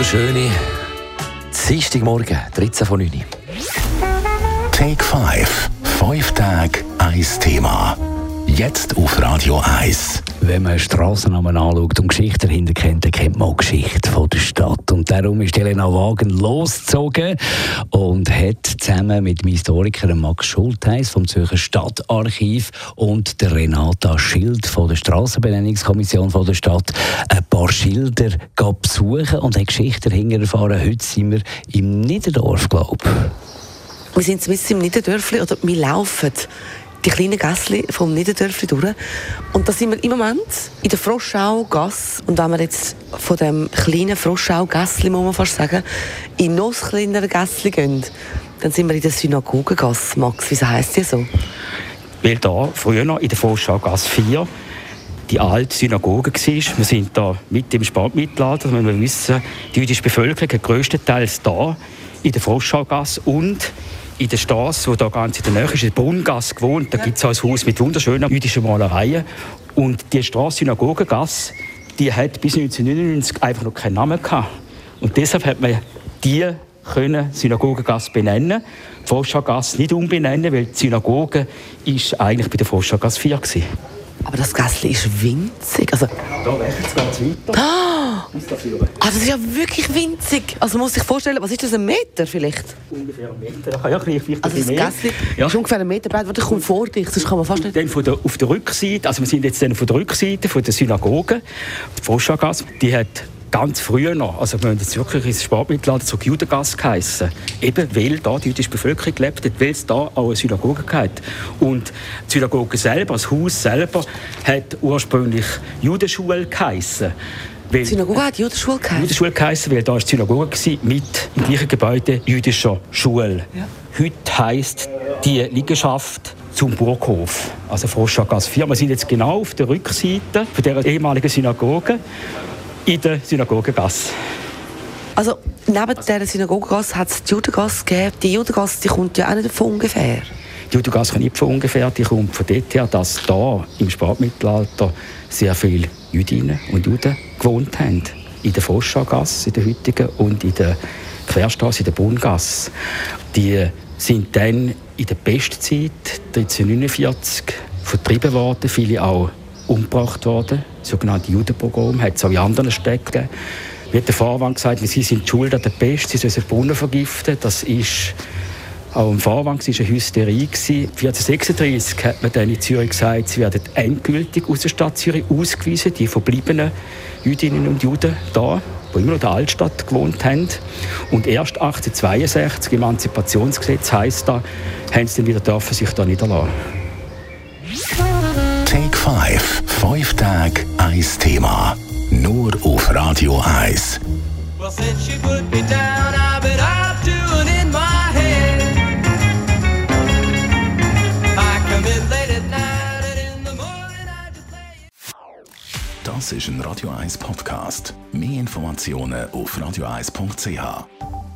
wunderschöne Dienstagmorgen, 13 von 9. Take 5. 5 Tage, 1 Thema. Jetzt auf Radio 1. Wenn man Strassennamen anschaut und Geschichten dahinter kennt, dann kennt man auch Geschichte von der Stadt. Und darum ist Elena Wagen losgezogen und hat zusammen mit dem Historiker Max Schultheis vom Zürcher Stadtarchiv und der Renata Schild von der Strassenbenennungskommission von der Stadt ein paar Schilder besuchen und hat Geschichten dahinter erfahren. Heute sind wir im Niederdorf, glaube ich. Wir sind mitten im Niederdörfli, oder wir laufen die kleinen Gässchen vom Niederdörfli durch. Und da sind wir im Moment in der Froschau-Gasse. Und wenn wir jetzt von dem kleinen Froschau-Gässchen, muss man fast sagen, in noch kleinere Gässchen gehen, dann sind wir in der Synagogengasse. Max, wieso heisst die so? Weil da früher noch in der Froschau-Gasse 4 die alte Synagoge war. Wir sind da mit im Spätmittelalter. Wir wissen, die jüdische Bevölkerung hat grösstenteils da in der Froschau-Gasse und in der Straße, die da ganz in der Nähe ist, in der Brunngasse gewohnt. Da gibt es auch ein Haus mit wunderschönen jüdischen Malereien. Und die Straße Synagogengasse, die hat bis 1999 einfach noch keinen Namen gehabt. Und deshalb hat man die Synagogengasse benennen, die Froschaugasse nicht umbenennen, weil die Synagoge ist eigentlich bei der Froschaugasse 4 gewesen. Aber das Gässchen ist winzig. Also, Da geht es weiter. das ist ja wirklich winzig. Also man muss sich vorstellen, was ist das, 1 Meter vielleicht? Ungefähr 1 Meter. Ja, vielleicht ein Also das bisschen mehr. Gässchen Ja. ist ungefähr 1 Meter breit. Warte, kommt vor dich, sonst kann man fast nicht... Dann auf der Rückseite, also wir sind jetzt dann von der Rückseite von der Synagoge, die Froschaugasse, die hat ganz früher noch, also wir haben jetzt wirklich ins Spätmittelalter zur Judengasse geheissen. Eben weil da die jüdische Bevölkerung gelebt hat, weil es da auch eine Synagoge gab. Und die Synagoge selber, das Haus selber, hat ursprünglich Judenschule geheissen. Die Synagoge hat Judenschule geheißen? Judenschule geheissen, weil da war die Synagoge mit im gleichen Gebäude jüdischer Schule. Ja. Heute heisst die Liegenschaft zum Burghof, also Froschaugasse 4. Wir sind jetzt genau auf der Rückseite von der ehemaligen Synagoge in der Synagogengasse. Also neben dieser Synagogengasse hat es die Judengasse gegeben. Die Judengasse, die kommt ja auch nicht von ungefähr. Die Judengasse kommt nicht von ungefähr, die kommt von dort her, dass da im Spätmittelalter sehr viele Jüdinnen und Juden gewohnt haben. In der Froschaugasse, in der heutigen, und in der Querstraße, in der Brunngasse. Die sind dann in der Pestzeit 1349 vertrieben worden, viele auch umgebracht worden. Sogenannte Judenpogrom hat es auch in anderen Städten gegeben. Wie hat der Vorwand gesagt, sie sind schuld an der Pest, sie sollen Brunnen vergiften. Das ist auch im Vorwand war eine Hysterie. 1436 hat man dann in Zürich gesagt, sie werden endgültig aus der Stadt Zürich ausgewiesen, die verbliebenen Jüdinnen und Juden da, die immer noch in der Altstadt gewohnt haben. Und erst 1862, im Emanzipationsgesetz heisst da, haben sie dann wieder dürfen sich da niederlassen. Take 5. 5 Tage, 1 Thema. Nur auf Radio 1. Well, since you put me down, I've been up to and in my head. I come in late at night and in the morning I just play. Das ist ein Radio 1 Podcast. Mehr Informationen auf radio1.ch.